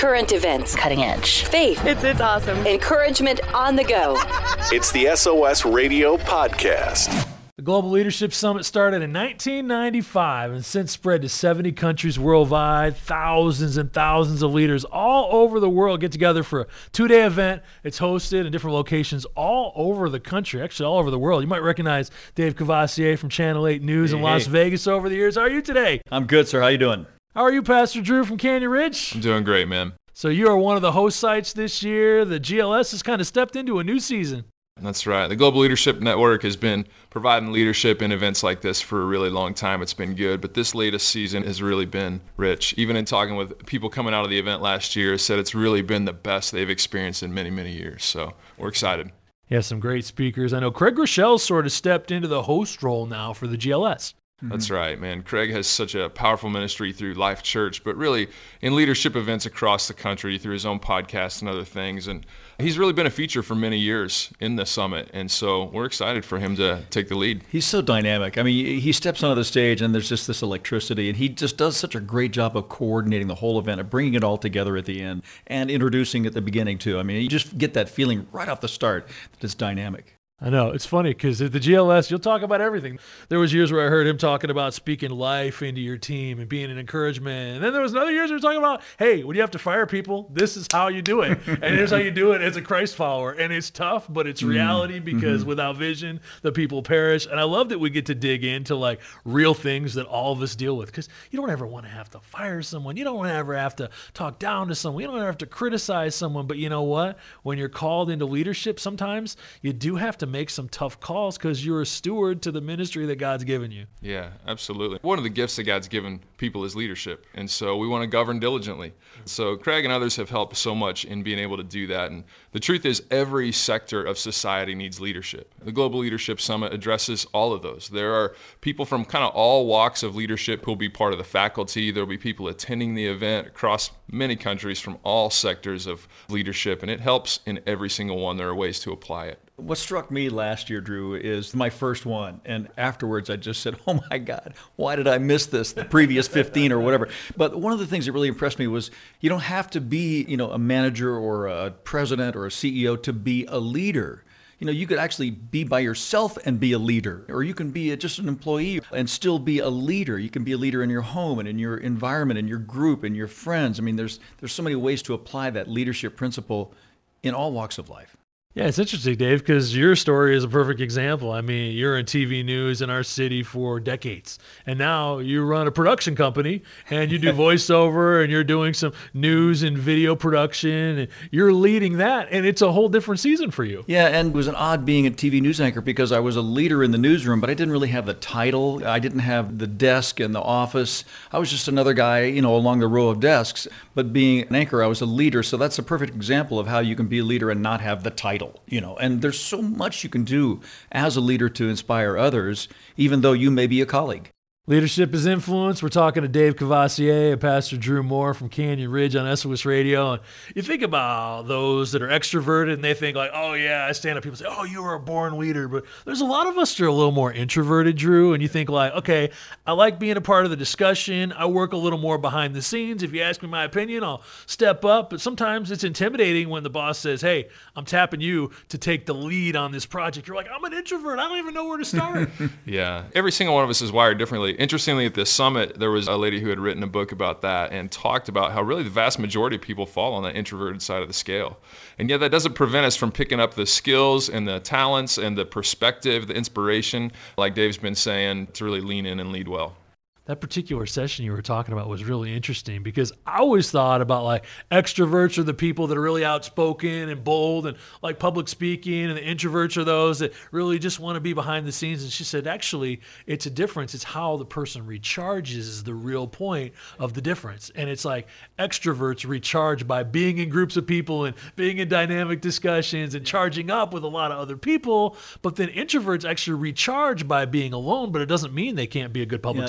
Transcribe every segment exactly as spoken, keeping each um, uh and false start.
Current events. Cutting edge. Faith. It's it's awesome. Encouragement on the go. It's the S O S Radio Podcast. The Global Leadership Summit started in nineteen ninety-five and since spread to seventy countries worldwide. Thousands and thousands of leaders all over the world get together for a two-day event. It's hosted in different locations all over the country, actually all over the world. You might recognize Dave Cavassier from Channel eight News hey, in Las hey. Vegas over the years. How are you today? I'm good, sir. How you doing? How are you, Pastor Drew from Canyon Ridge? I'm doing great, man. So you are one of the host sites this year. The G L S has kind of stepped into a new season. That's right. The Global Leadership Network has been providing leadership in events like this for a really long time. It's been good, but this latest season has really been rich. Even in talking with people coming out of the event last year, said it's really been the best they've experienced in many, many years. So we're excited. You have some great speakers. I know Craig Rochelle sort of stepped into the host role now for the G L S. That's right, man. Craig has such a powerful ministry through Life Church, but really in leadership events across the country through his own podcast and other things. And he's really been a feature for many years in the summit. And so we're excited for him to take the lead. He's so dynamic. I mean, he steps onto the stage and there's just this electricity, and he just does such a great job of coordinating the whole event, of bringing it all together at the end and introducing at the beginning too. I mean, you just get that feeling right off the start that it's dynamic. I know. It's funny because at the G L S, you'll talk about everything. There was years where I heard him talking about speaking life into your team and being an encouragement. And then there was another years where he was talking about, hey, when you have to fire people, this is how you do it. And here's how you do it as a Christ follower. And it's tough, but it's reality because mm-hmm. without vision, the people perish. And I love that we get to dig into like real things that all of us deal with, because you don't ever want to have to fire someone. You don't ever have to talk down to someone. You don't ever have to criticize someone. But you know what? When you're called into leadership, sometimes you do have to make some tough calls because you're a steward to the ministry that God's given you. Yeah, absolutely. One of the gifts that God's given people is leadership. And so we want to govern diligently. So Craig and others have helped so much in being able to do that. And the truth is every sector of society needs leadership. The Global Leadership Summit addresses all of those. There are people from kind of all walks of leadership who will be part of the faculty. There will be people attending the event across many countries from all sectors of leadership. And it helps in every single one. There are ways to apply it. What struck me last year, Drew, is my first one. And afterwards, I just said, oh my God, why did I miss this, the previous fifteen or whatever? But one of the things that really impressed me was you don't have to be, you know, a manager or a president or a C E O to be a leader. You know, you could actually be by yourself and be a leader, or you can be a, just an employee and still be a leader. You can be a leader in your home and in your environment, in your group, and your friends. I mean, there's there's so many ways to apply that leadership principle in all walks of life. Yeah, it's interesting, Dave, because your story is a perfect example. I mean, you're in T V news in our city for decades, and now you run a production company, and you do voiceover, and you're doing some news and video production, and you're leading that, and it's a whole different season for you. Yeah, and it was an odd being a T V news anchor because I was a leader in the newsroom, but I didn't really have the title. I didn't have the desk and the office. I was just another guy, you know, along the row of desks. But being an anchor, I was a leader, so that's a perfect example of how you can be a leader and not have the title. You know, and there's so much you can do as a leader to inspire others, even though you may be a colleague. Leadership is influence. We're talking to Dave Cavassier and Pastor Drew Moore from Canyon Ridge on S O S Radio. And you think about those that are extroverted and they think like, oh yeah, I stand up. People say, oh, you are a born leader. But there's a lot of us that are a little more introverted, Drew. And you think like, okay, I like being a part of the discussion. I work a little more behind the scenes. If you ask me my opinion, I'll step up. But sometimes it's intimidating when the boss says, hey, I'm tapping you to take the lead on this project. You're like, I'm an introvert. I don't even know where to start. Yeah. Every single one of us is wired differently. Interestingly, at this summit, there was a lady who had written a book about that and talked about how really the vast majority of people fall on that introverted side of the scale. And yet that doesn't prevent us from picking up the skills and the talents and the perspective, the inspiration, like Dave's been saying, to really lean in and lead well. That particular session you were talking about was really interesting because I always thought about like extroverts are the people that are really outspoken and bold and like public speaking, and the introverts are those that really just want to be behind the scenes. And she said, actually, it's a difference. It's how the person recharges is the real point of the difference. And it's like extroverts recharge by being in groups of people and being in dynamic discussions and charging up with a lot of other people. But then introverts actually recharge by being alone, but it doesn't mean they can't be a good public yeah, speaker.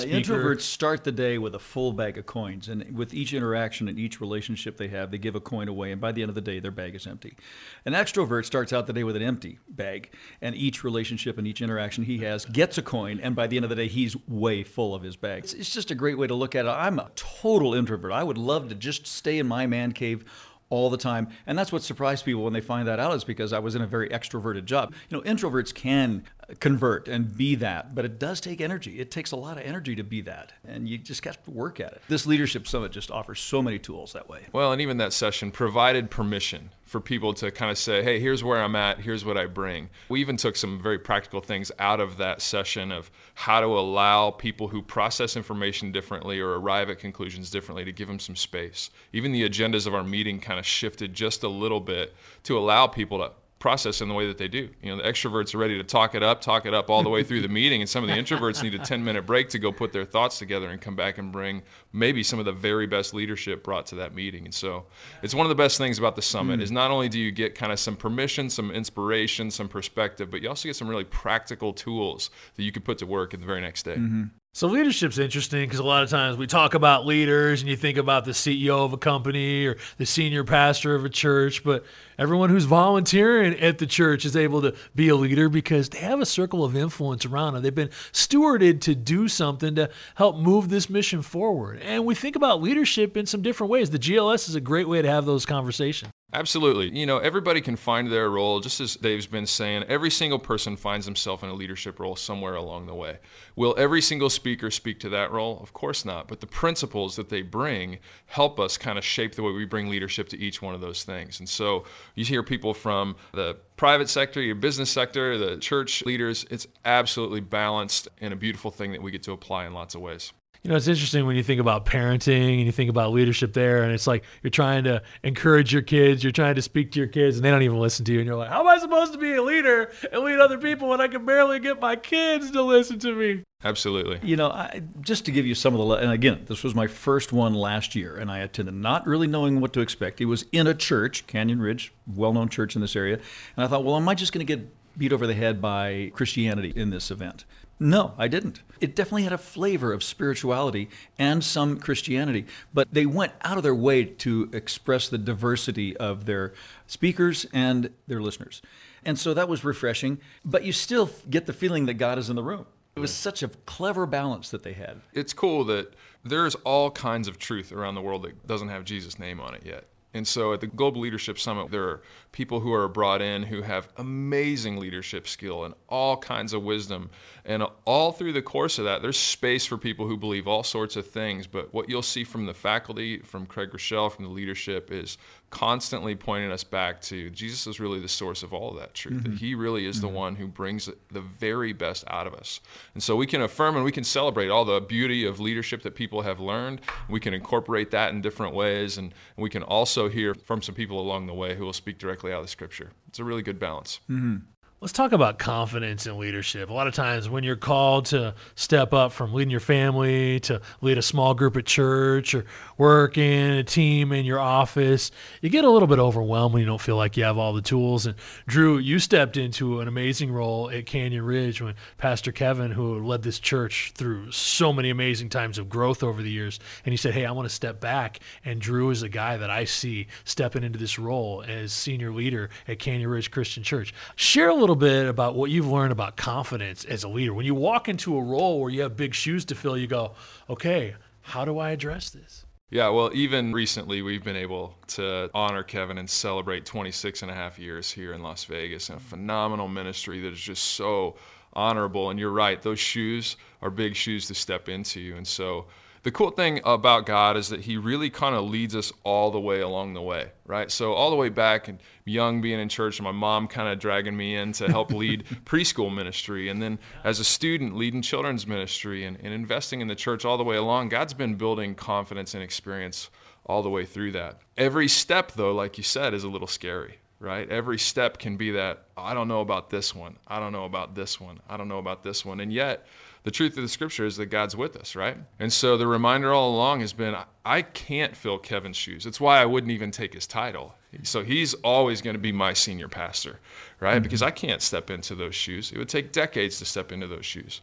Introverts start the day with a full bag of coins, and with each interaction and each relationship they have, they give a coin away, and by the end of the day, their bag is empty. An extrovert starts out the day with an empty bag, and each relationship and each interaction he has gets a coin, and by the end of the day, he's way full of his bag. It's, it's just a great way to look at it. I'm a total introvert. I would love to just stay in my man cave all the time. And that's what surprised people when they find that out, is because I was in a very extroverted job. You know, introverts can convert and be that, but it does take energy. It takes a lot of energy to be that, and you just got to work at it. This Leadership Summit just offers so many tools that way. Well, and even that session provided permission for people to kind of say, hey, here's where I'm at, here's what I bring. We even took some very practical things out of that session of how to allow people who process information differently or arrive at conclusions differently to give them some space. Even the agendas of our meeting kind of shifted just a little bit to allow people to process in the way that they do. You know, the extroverts are ready to talk it up, talk it up all the way through the meeting, and some of the introverts need a ten-minute break to go put their thoughts together and come back and bring maybe some of the very best leadership brought to that meeting. And so it's one of the best things about the summit mm. is not only do you get kind of some permission, some inspiration, some perspective, but you also get some really practical tools that you can put to work in the very next day. Mm-hmm. So leadership's interesting because a lot of times we talk about leaders and you think about the C E O of a company or the senior pastor of a church, but everyone who's volunteering at the church is able to be a leader because they have a circle of influence around them. They've been stewarded to do something to help move this mission forward. And we think about leadership in some different ways. The G L S is a great way to have those conversations. Absolutely. You know, everybody can find their role. Just as Dave's been saying, every single person finds himself in a leadership role somewhere along the way. Will every single speaker speak to that role? Of course not. But the principles that they bring help us kind of shape the way we bring leadership to each one of those things. And so you hear people from the private sector, your business sector, the church leaders. It's absolutely balanced and a beautiful thing that we get to apply in lots of ways. You know, it's interesting when you think about parenting and you think about leadership there, and it's like you're trying to encourage your kids, you're trying to speak to your kids, and they don't even listen to you. And you're like, how am I supposed to be a leader and lead other people when I can barely get my kids to listen to me? Absolutely. You know, I, just to give you some of the, and again, this was my first one last year, and I attended not really knowing what to expect. It was in a church, Canyon Ridge, well-known church in this area, and I thought, well, am I just going to get beat over the head by Christianity in this event? No, I didn't. It definitely had a flavor of spirituality and some Christianity, but they went out of their way to express the diversity of their speakers and their listeners. And so that was refreshing, but you still get the feeling that God is in the room. It was such a clever balance that they had. It's cool that there's all kinds of truth around the world that doesn't have Jesus' name on it yet. And so at the Global Leadership Summit, there are people who are brought in who have amazing leadership skill and all kinds of wisdom. And all through the course of that, there's space for people who believe all sorts of things. But what you'll see from the faculty, from Craig Rochelle, from the leadership, is constantly pointing us back to Jesus is really the source of all of that truth. Mm-hmm. That he really is mm-hmm. the one who brings the very best out of us. And so we can affirm and we can celebrate all the beauty of leadership that people have learned. We can incorporate that in different ways. And we can also hear from some people along the way who will speak directly out of the Scripture. It's a really good balance. Mm-hmm. Let's talk about confidence in leadership. A lot of times when you're called to step up from leading your family to lead a small group at church or work in a team in your office, you get a little bit overwhelmed when you don't feel like you have all the tools. And Drew, you stepped into an amazing role at Canyon Ridge when Pastor Kevin, who led this church through so many amazing times of growth over the years, and he said, hey, I want to step back. And Drew is a guy that I see stepping into this role as senior leader at Canyon Ridge Christian Church. Share a little A little bit about what you've learned about confidence as a leader. When you walk into a role where you have big shoes to fill, you go, okay, how do I address this? Yeah, well, even recently we've been able to honor Kevin and celebrate twenty-six and a half years here in Las Vegas, and a phenomenal ministry that is just so honorable. And you're right, those shoes are big shoes to step into. And so the cool thing about God is that he really kind of leads us all the way along the way, right? So all the way back and young, being in church, and my mom kind of dragging me in to help lead preschool ministry. And then as a student, leading children's ministry and, and investing in the church all the way along, God's been building confidence and experience all the way through that. Every step, though, like you said, is a little scary, right? Every step can be that, I don't know about this one. I don't know about this one. I don't know about this one. And yet, the truth of the Scripture is that God's with us, right? And so the reminder all along has been, I can't fill Kevin's shoes. That's why I wouldn't even take his title. So he's always going to be my senior pastor, right? Mm-hmm. Because I can't step into those shoes. It would take decades to step into those shoes.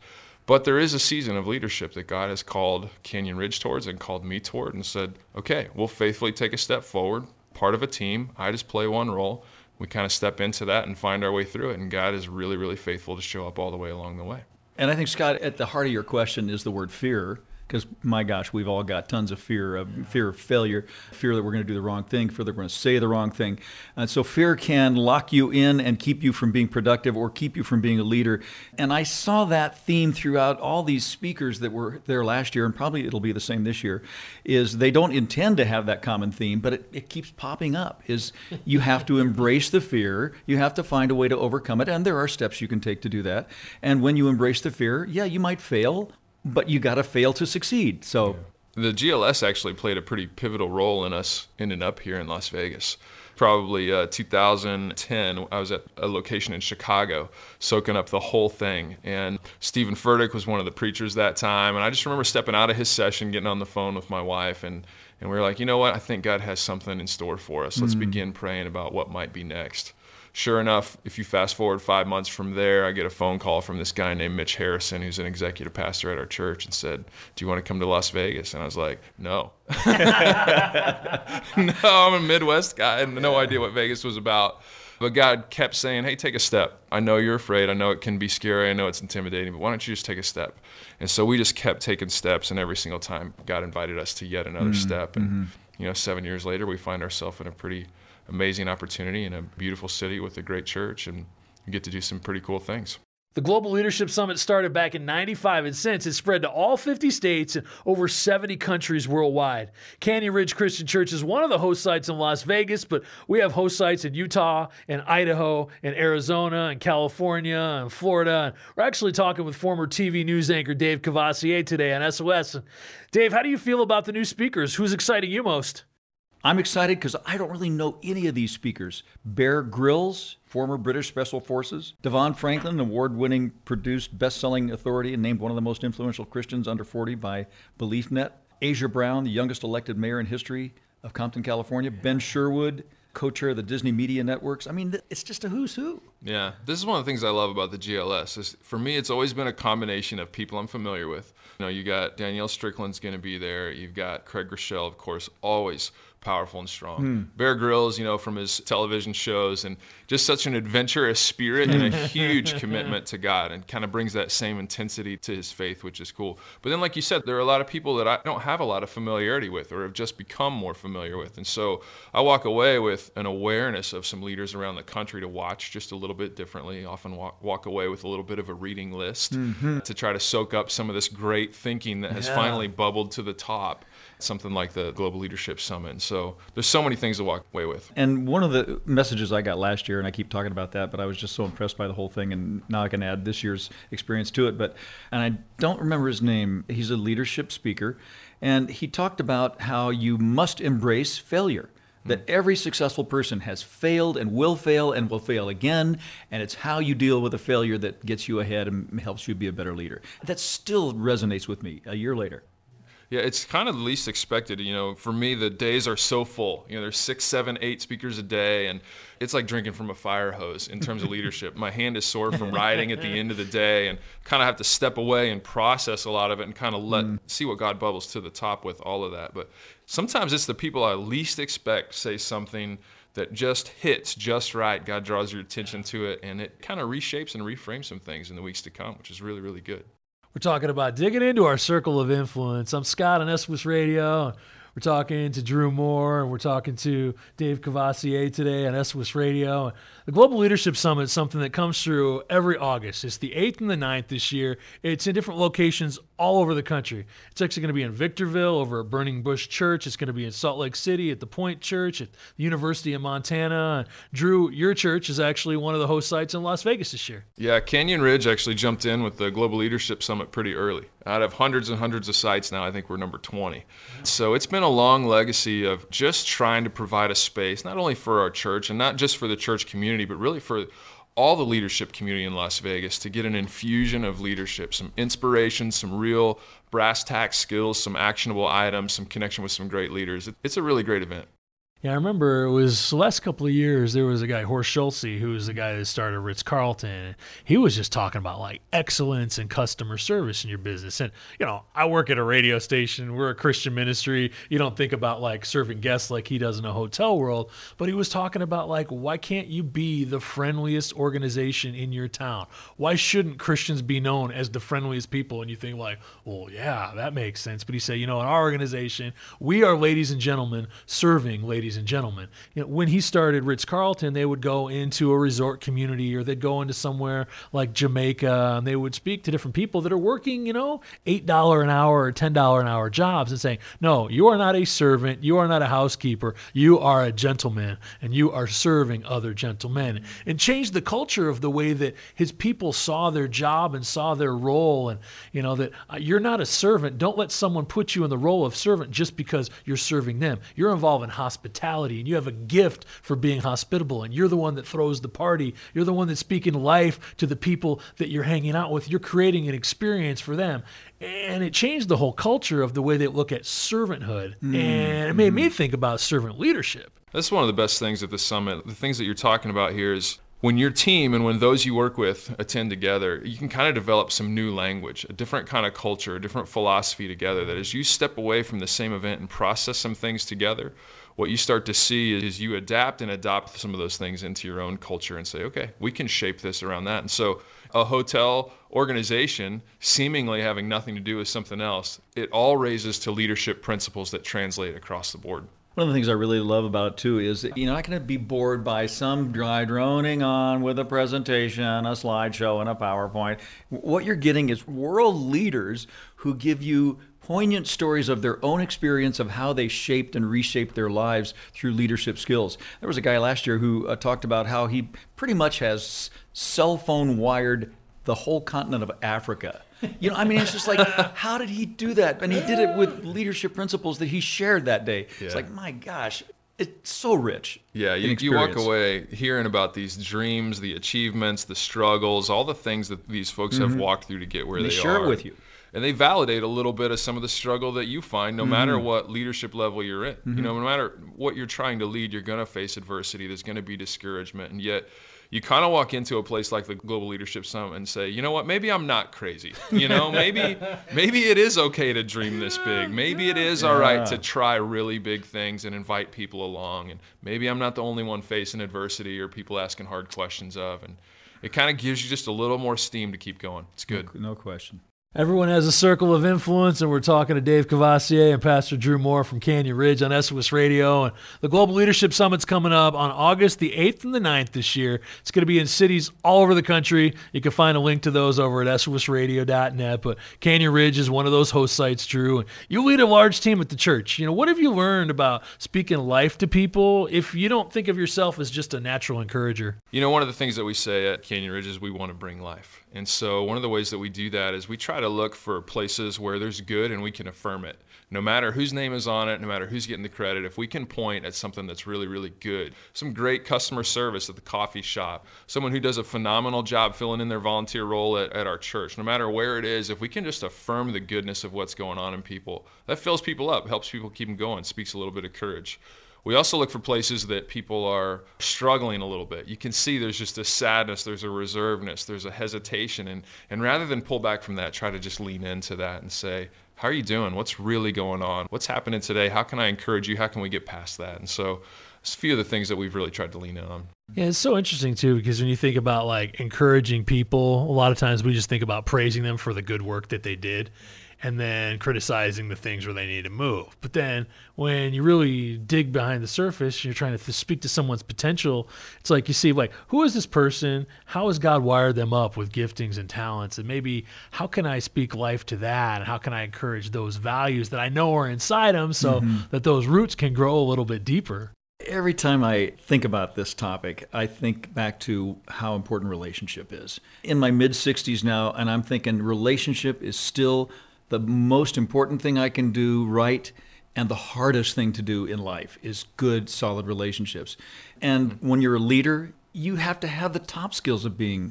But there is a season of leadership that God has called Canyon Ridge towards and called me toward and said, okay, we'll faithfully take a step forward, part of a team. I just play one role. We kind of step into that and find our way through it. And God is really, really faithful to show up all the way along the way. And I think, Scott, at the heart of your question is the word fear. Because, my gosh, we've all got tons of fear, of fear of failure, fear that we're going to do the wrong thing, fear that we're going to say the wrong thing. And so fear can lock you in and keep you from being productive or keep you from being a leader. And I saw that theme throughout all these speakers that were there last year, and probably it'll be the same this year, is they don't intend to have that common theme, but it, it keeps popping up, is you have to embrace the fear, you have to find a way to overcome it, and there are steps you can take to do that. And when you embrace the fear, yeah, you might fail, but you got to fail to succeed. So the G L S actually played a pretty pivotal role in us ending up here in Las Vegas. Probably uh, two thousand ten, I was at a location in Chicago, soaking up the whole thing. And Stephen Furtick was one of the preachers that time. And I just remember stepping out of his session, getting on the phone with my wife, and, and we were like, you know what? I think God has something in store for us. Let's mm. begin praying about what might be next. Sure enough, if you fast forward five months from there, I get a phone call from this guy named Mitch Harrison, who's an executive pastor at our church, and said, do you want to come to Las Vegas? And I was like, no. No, I'm a Midwest guy and no idea what Vegas was about. But God kept saying, hey, take a step. I know you're afraid. I know it can be scary. I know it's intimidating, but why don't you just take a step? And so we just kept taking steps, and every single time God invited us to yet another mm-hmm. step. And, mm-hmm. you know, seven years later, we find ourselves in a pretty amazing opportunity in a beautiful city with a great church, and we get to do some pretty cool things. The Global Leadership Summit started back in ninety-five, and since it's spread to all fifty states and over seventy countries worldwide. Canyon Ridge Christian Church is one of the host sites in Las Vegas, but we have host sites in Utah and Idaho and Arizona and California and Florida. And we're actually talking with former T V news anchor Dave Cavassier today on S O S. Dave, how do you feel about the new speakers? Who's exciting you most? I'm excited because I don't really know any of these speakers. Bear Grylls, former British Special Forces. Devon Franklin, award-winning produced best-selling authority and named one of the most influential Christians under forty by BeliefNet. Asia Brown, the youngest elected mayor in history of Compton, California. Ben Sherwood, co-chair of the Disney Media Networks. I mean, it's just a who's who. Yeah, this is one of the things I love about the G L S. Is, for me, it's always been a combination of people I'm familiar with. You know, you got Danielle Strickland's going to be there. You've got Craig Rochelle, of course, always powerful and strong. Hmm. Bear Grylls, you know, from his television shows, and just such an adventurous spirit and a huge commitment to God, and kind of brings that same intensity to his faith, which is cool. But then, like you said, there are a lot of people that I don't have a lot of familiarity with or have just become more familiar with. And so I walk away with an awareness of some leaders around the country to watch just a little bit differently. Often walk, walk away with a little bit of a reading list mm-hmm. to try to soak up some of this great thinking that has yeah. finally bubbled to the top. Something like the Global Leadership Summit. And so there's so many things to walk away with. And one of the messages I got last year, and I keep talking about that, but I was just so impressed by the whole thing, and now I can add this year's experience to it. But and I don't remember his name. He's a leadership speaker, and he talked about how you must embrace failure. That every successful person has failed and will fail and will fail again, and it's how you deal with a failure that gets you ahead and helps you be a better leader. That still resonates with me a year later. Yeah, it's kind of the least expected. You know, for me, the days are so full. You know, there's six, seven, eight speakers a day, and it's like drinking from a fire hose in terms of leadership. My hand is sore from riding at the end of the day, and kind of have to step away and process a lot of it and kind of let mm. see what God bubbles to the top with all of that. But sometimes it's the people I least expect say something that just hits just right. God draws your attention to it, and it kind of reshapes and reframes some things in the weeks to come, which is really, really good. We're talking about digging into our circle of influence. I'm Scott on S W S Radio. We're talking to Drew Moore, and we're talking to Dave Cavassier today on S W S Radio. The Global Leadership Summit is something that comes through every August. It's the eighth and the ninth this year. It's in different locations all over the country. It's actually going to be in Victorville over at Burning Bush Church. It's going to be in Salt Lake City at the Point Church, at the University of Montana. Drew, your church is actually one of the host sites in Las Vegas this year. Yeah, Canyon Ridge actually jumped in with the Global Leadership Summit pretty early. Out of hundreds and hundreds of sites now, I think we're number twenty. So it's been a long legacy of just trying to provide a space, not only for our church and not just for the church community, but really for all the leadership community in Las Vegas to get an infusion of leadership, some inspiration, some real brass tack skills, some actionable items, some connection with some great leaders. It's a really great event. Yeah, I remember it was the last couple of years, there was a guy, Horst Schulze, who was the guy that started Ritz-Carlton. He was just talking about like excellence and customer service in your business. And, you know, I work at a radio station. We're a Christian ministry. You don't think about like serving guests like he does in a hotel world. But he was talking about like, why can't you be the friendliest organization in your town? Why shouldn't Christians be known as the friendliest people? And you think like, well, yeah, that makes sense. But he said, you know, in our organization, we are ladies and gentlemen serving ladies and gentlemen. You know, when he started Ritz-Carlton, they would go into a resort community or they'd go into somewhere like Jamaica and they would speak to different people that are working, you know, eight dollars an hour or ten dollars an hour jobs and saying, no, you are not a servant. You are not a housekeeper. You are a gentleman and you are serving other gentlemen, and changed the culture of the way that his people saw their job and saw their role. And, you know, that uh, you're not a servant. Don't let someone put you in the role of servant just because you're serving them. You're involved in hospitality and you have a gift for being hospitable, and you're the one that throws the party. You're the one that's speaking life to the people that you're hanging out with. You're creating an experience for them. And it changed the whole culture of the way they look at servanthood. Mm. And it made me think about servant leadership. That's one of the best things at the summit. The things that you're talking about here is when your team and when those you work with attend together, you can kind of develop some new language, a different kind of culture, a different philosophy together, that as you step away from the same event and process some things together, what you start to see is you adapt and adopt some of those things into your own culture and say, okay, we can shape this around that. And so a hotel organization seemingly having nothing to do with something else, it all raises to leadership principles that translate across the board. One of the things I really love about it, too, is that you're not going to be bored by some guy droning on with a presentation, a slideshow, and a PowerPoint. What you're getting is world leaders who give you poignant stories of their own experience of how they shaped and reshaped their lives through leadership skills. There was a guy last year who uh, talked about how he pretty much has cell phone wired the whole continent of Africa. You know, I mean, it's just like, how did he do that? And he did it with leadership principles that he shared that day. Yeah. It's like, my gosh, it's so rich. Yeah, you, you walk away hearing about these dreams, the achievements, the struggles, all the things that these folks mm-hmm. have walked through to get where and they, they share are. it with you. And they validate a little bit of some of the struggle that you find, no mm-hmm. matter what leadership level you're in. Mm-hmm. You know, no matter what you're trying to lead, you're going to face adversity. There's going to be discouragement. And yet, you kind of walk into a place like the Global Leadership Summit and say, you know what, maybe I'm not crazy. You know, maybe maybe it is okay to dream this big. Maybe it is all right to try really big things and invite people along. And maybe I'm not the only one facing adversity or people asking hard questions of. And it kind of gives you just a little more steam to keep going. It's good. No, no question. Everyone has a circle of influence, and we're talking to Dave Cavassier and Pastor Drew Moore from Canyon Ridge on S O S Radio. And the Global Leadership Summit's coming up on August the eighth and the ninth this year. It's going to be in cities all over the country. You can find a link to those over at S O S radio dot net. But Canyon Ridge is one of those host sites, Drew. And you lead a large team at the church. You know, what have you learned about speaking life to people if you don't think of yourself as just a natural encourager? You know, one of the things that we say at Canyon Ridge is we want to bring life. And so one of the ways that we do that is we try to look for places where there's good and we can affirm it. No matter whose name is on it, no matter who's getting the credit, if we can point at something that's really, really good, some great customer service at the coffee shop, someone who does a phenomenal job filling in their volunteer role at, at our church, no matter where it is, if we can just affirm the goodness of what's going on in people, that fills people up, helps people keep them going, speaks a little bit of courage. We also look for places that people are struggling a little bit. You can see there's just a sadness, there's a reservedness, there's a hesitation. And, and rather than pull back from that, try to just lean into that and say, how are you doing? What's really going on? What's happening today? How can I encourage you? How can we get past that? And so it's a few of the things that we've really tried to lean in on. Yeah, it's so interesting, too, because when you think about like encouraging people, a lot of times we just think about praising them for the good work that they did, and then criticizing the things where they need to move. But then when you really dig behind the surface, you're trying to speak to someone's potential, it's like you see, like, who is this person? How has God wired them up with giftings and talents? And maybe how can I speak life to that? And how can I encourage those values that I know are inside them so mm-hmm. that those roots can grow a little bit deeper? Every time I think about this topic, I think back to how important relationship is. In my mid-sixties now, and I'm thinking relationship is still the most important thing I can do right, and the hardest thing to do in life is good, solid relationships. And when you're a leader, you have to have the top skills of being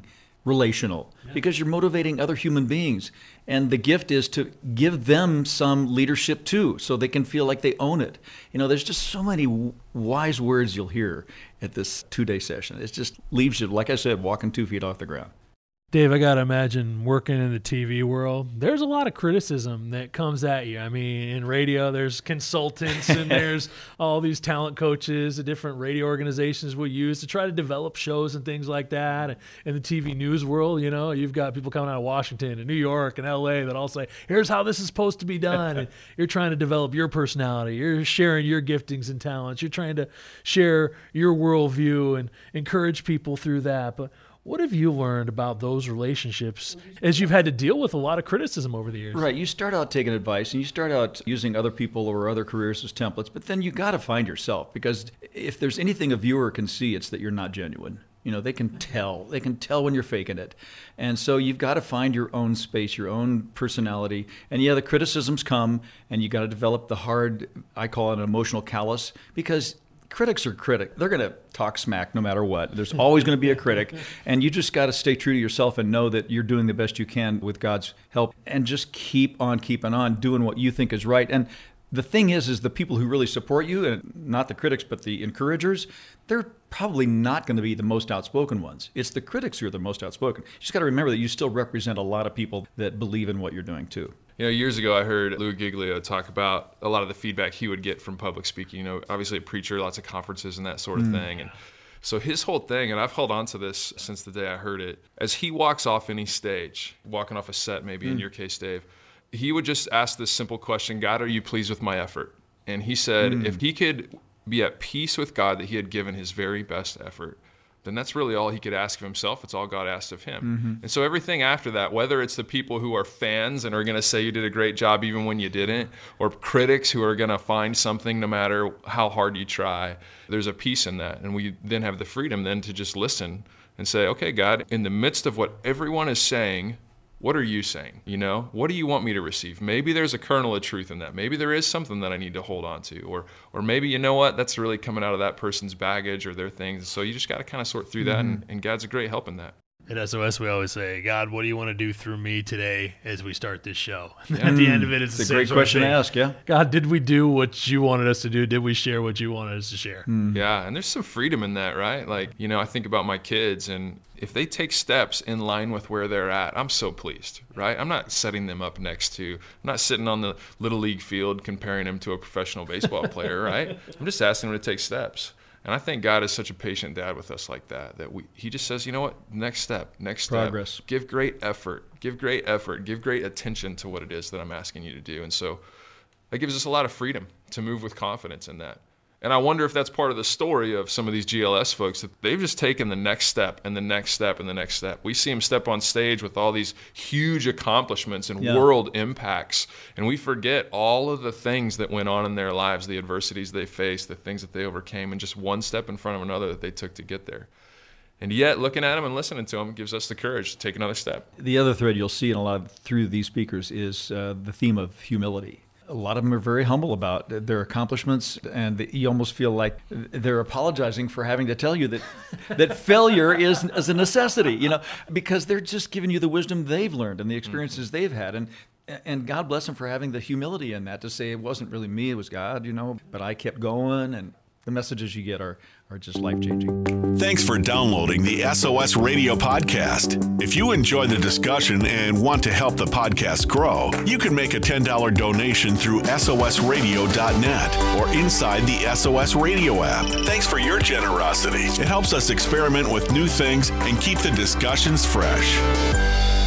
relational because you're motivating other human beings. And the gift is to give them some leadership too, so they can feel like they own it. You know, there's just so many w- wise words you'll hear at this two-day session. It just leaves you, like I said, walking two feet off the ground. Dave, I got to imagine working in the T V world, there's a lot of criticism that comes at you. I mean, in radio, there's consultants and there's all these talent coaches that different radio organizations will use to try to develop shows and things like that. In the T V news world, you know, you've got people coming out of Washington and New York and L A that all say, here's how this is supposed to be done. And you're trying to develop your personality. You're sharing your giftings and talents. You're trying to share your worldview and encourage people through that. But what have you learned about those relationships as you've had to deal with a lot of criticism over the years? Right. You start out taking advice and you start out using other people or other careers as templates, but then you got to find yourself, because if there's anything a viewer can see, it's that you're not genuine. You know, they can tell. They can tell when you're faking it. And so you've got to find your own space, your own personality. And yeah, the criticisms come, and you got to develop the hard, I call it an emotional callus, because critics are critics. They're going to talk smack no matter what. There's always going to be a critic. And you just got to stay true to yourself and know that you're doing the best you can with God's help. And just keep on keeping on doing what you think is right. And the thing is, is the people who really support you, and not the critics, but the encouragers, they're probably not going to be the most outspoken ones. It's the critics who are the most outspoken. You just got to remember that you still represent a lot of people that believe in what you're doing too. You know, years ago, I heard Lou Giglio talk about a lot of the feedback he would get from public speaking. You know, obviously a preacher, lots of conferences and that sort of mm. thing. And so his whole thing, and I've held on to this since the day I heard it, as he walks off any stage, walking off a set, maybe mm. in your case, Dave, he would just ask this simple question: God, are you pleased with my effort? And he said, mm. if he could be at peace with God that he had given his very best effort, then that's really all he could ask of himself. It's all God asked of him. Mm-hmm. And so everything after that, whether it's the people who are fans and are going to say you did a great job even when you didn't, or critics who are going to find something no matter how hard you try, there's a peace in that. And we then have the freedom then to just listen and say, okay, God, in the midst of what everyone is saying, what are you saying? You know, what do you want me to receive? Maybe there's a kernel of truth in that. Maybe there is something that I need to hold on to, or or maybe, you know what, that's really coming out of that person's baggage or their things. So you just got to kind of sort through that, mm-hmm. and, and God's a great help in that. At S O S, we always say, God, what do you want to do through me today as we start this show? Yeah. At the end of it, it's, it's the a great question to ask, yeah. God, did we do what you wanted us to do? Did we share what you wanted us to share? Mm. Yeah, and there's some freedom in that, right? Like, you know, I think about my kids, and if they take steps in line with where they're at, I'm so pleased, right? I'm not setting them up next to, I'm not sitting on the Little League field comparing them to a professional baseball player, right? I'm just asking them to take steps. And I think God is such a patient dad with us like that, that we he just says, you know what, next step, next step. Progress. Give great effort, give great effort, give great attention to what it is that I'm asking you to do. And so that gives us a lot of freedom to move with confidence in that. And I wonder if that's part of the story of some of these G L S folks, that they've just taken the next step and the next step and the next step. We see them step on stage with all these huge accomplishments and yeah. world impacts, and we forget all of the things that went on in their lives, the adversities they faced, the things that they overcame, and just one step in front of another that they took to get there. And yet, looking at them and listening to them gives us the courage to take another step. The other thread you'll see in a lot of, through these speakers is uh, the theme of humility. A lot of them are very humble about their accomplishments, and you almost feel like they're apologizing for having to tell you that that failure is, is a necessity, you know, because they're just giving you the wisdom they've learned and the experiences mm-hmm. they've had. And and God bless them for having the humility in that, to say it wasn't really me, it was God, you know, but I kept going, and the messages you get are, are just life-changing. Thanks for downloading the S O S Radio Podcast. If you enjoy the discussion and want to help the podcast grow, you can make a ten dollars donation through S O S radio dot net or inside the S O S Radio app. Thanks for your generosity. It helps us experiment with new things and keep the discussions fresh.